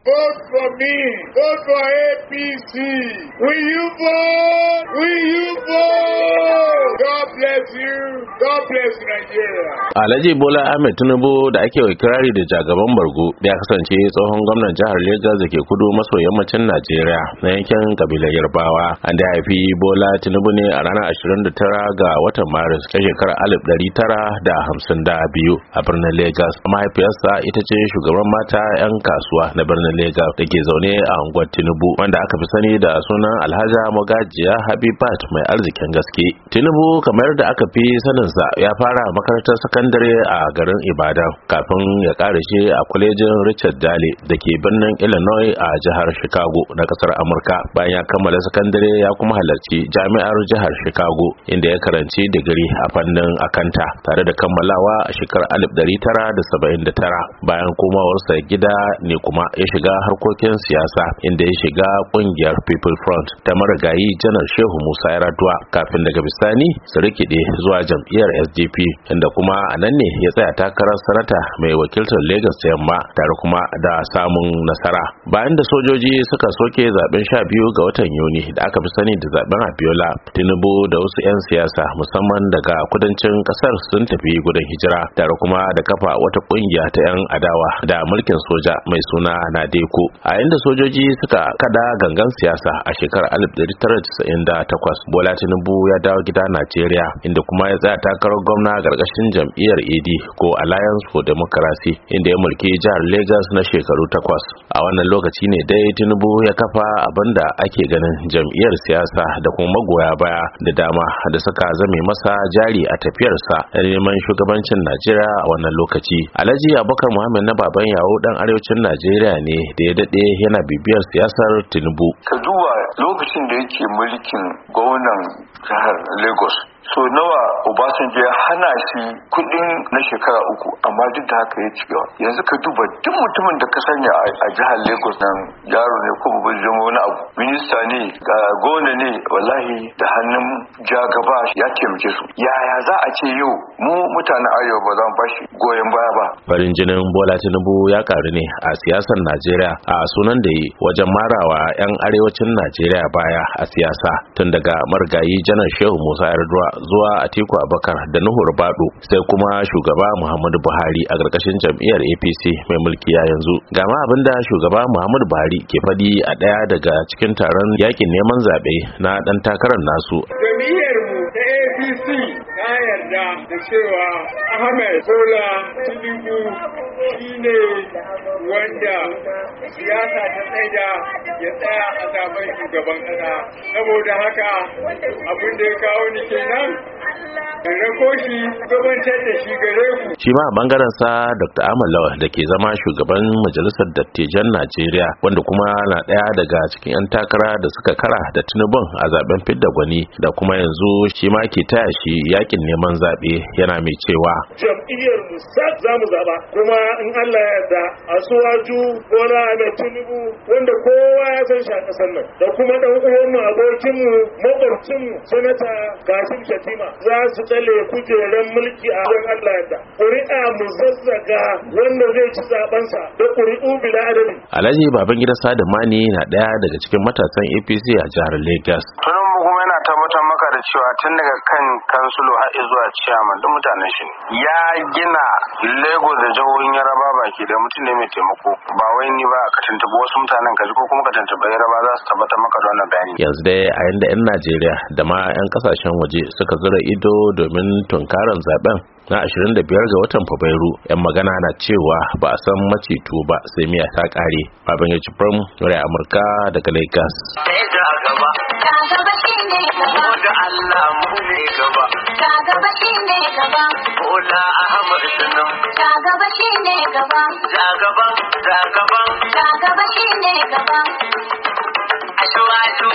vote for me, vote for APC. Will you vote? Will you vote? God bless you. God bless Nigeria. Alhaji Bola Ahmed Tinubu da ake wa kirari da jagaban bargo ya kasance tsohon gwamnan jihar Lagos da ke kudu maso yammacin Najeriya na yankin kabilar Yarbawa. An da haifi Bola Tinubu ne a ranar 29 ga watan Maris ta shekarar 1952 a birnin Lagos. Mahaifiyarsa ita ce shugaban mata 'yan kasuwa na birnin Lagos da ke zaune a unguwar Tinubu wanda aka fi sani da sunan Alhaja Magajiya Habibat mai arzikin gaske. Tinubu kamar da aka fi saninsa ya fara makarantar sakandare a garin Ibadan kafin ya karashe a kwalejin Richard Dale da ke birnin Illinois a jihar Chicago na kasar Amurka. Bayan ya kammala sakandare ya kuma halarci jami'ar jihar Chicago inda ya karanci digiri a fannin akanta tare da kammalawa a shekarar 1979. Bayan komawarsa gida ne kuma ya shiga harkokin siyasa inda ya shiga kungiyar People Front ta marigayi Janar Shehu Musa Yar'adua kafin daga bisani su rikide zuwa jam'iyyar SDP inda kuma a nan ne ya tsaya takarar sanata mai wakiltar Lagos ta Yamma tare kuma da samun nasara. Bayan da sojoji suka soke zaben 12 ga watan Yuni da aka fi sani da zaben Abiola, Tinubu da wasu 'yan siyasa musamman daga kudancin kasar sun tafi gudun hijira tare kuma da kafa wata kungiya ta 'yan adawa da mulkin soja mai suna Nadeko. A inda sojoji suka kada gangan siyasa a shekarar 1998, Bola Tinubu ya dawo gida Najeriya inda kuma ya tsaya takarar gwamna a gargashin jam'iyyar AD ko Alliance for Democracy inda ya mulki jihar Lagos na shekaru 8. A wannan lokaci ne dai Tinubu ya kafa abinda ake ganin jam'iyyar siyasa da kuma magoya baya da dama da suka zame masa jari a tafiyarsa da neman shugabancin Najeriya a wannan lokaci. Alhaji Abubakar Muhammad na baban yawo dan arewacin Najeriya ne da ya dade yana bibiyar siyasar Tinubu. Ka duba lokacin da yake mulkin gwamnan jihar Lagos, so nawa Obasanjo ya hana shi kudin na shekara 3 amma duk da haka ya ci gaba. Yanzu ka duba duk mutumin da ka sanya a jihar Lagos nan yaro ne ko babban zama wani abu, minista ne gona ne, wallahi da hannun jagaba ya taimake su. Yaya za a ce yau mu mutanen arewa ba za mu bashi goyon baya ba? Farin jinin Bola Tinubu ya karu ne a siyasar Najeriya a sunan da yi wajen marawa 'yan arewacin Najeriya baya a siyasa tun daga marigayi Janar Shehu Musa Yar'adua zuwa Atiku Abubakar da Nuhu Ribadu sai kuma shugaba Muhammadu Buhari a ƙarƙashin jam'iyyar APC mai mulki a yanzu. Ga ma abinda shugaba Muhammadu Buhari ke faɗi a ɗaya daga cikin taron yakin neman zaɓe na ɗan takarar nasu. Jam'iyyar mu ta APC ta yarda da cewa Ahmed Bola Tinubu shine wanda siyasa ta tsaida ya tsaya a zaben shugaban ƙasa. Saboda haka abin da ya kawo ni kenan rako shi gabatar da shi gare ku. Shi ma a bangaren sa Dr. Ahmad Lawal da ke zama shugaban majalisar dattijan Najeriya wanda kuma na daya daga cikin 'yan takara da suka kara da Tinubun a zaben fidda gwani da kuma yanzu shi ma ke taya shi yakin neman zabe yana mai cewa jam'iyyar mu za mu zaba kuma in Allah ya yarda Asuwaju Bola Ahmed Tinubu wanda kowa ya san shi a kasar nan da kuma dan uwan mu abokin mu makwabcin mu sanata Kashim Shatima za su tsale kujeran mulki a don Allah yadda. Ƙuri'a mu zazzaga wanda zai ci zabensa da ƙuri'u bila adadi. Alhaji Babangida Sadamani na ɗaya daga cikin matasan APC a jihar Lagos. Tinubu kuma yana tabbatar maka da cewa tun daga kan kansulo har zuwa ciyaman duk mutanen shi ya gina Lagos da jihohin Yaraba baki da mutum ne mai taimako ba wai ni ba ka tantabi wasu mutanen ka ji ko kuma ka tantabi Yaraba za su tabbatar maka da wannan bayani. Yanzu dai a yanda 'yan Najeriya da ma 'yan kasashen waje suka zura ido domin tunkaran zaben na 25 ga watan Fabrairu, 'yan magana na cewa ba a san macito ba sai miya ta kare. Baban ya ci murai Amurka daga Lagos. Bola Ahmed Tinubu ta gaba shine gaba, ta gaba shine gaba.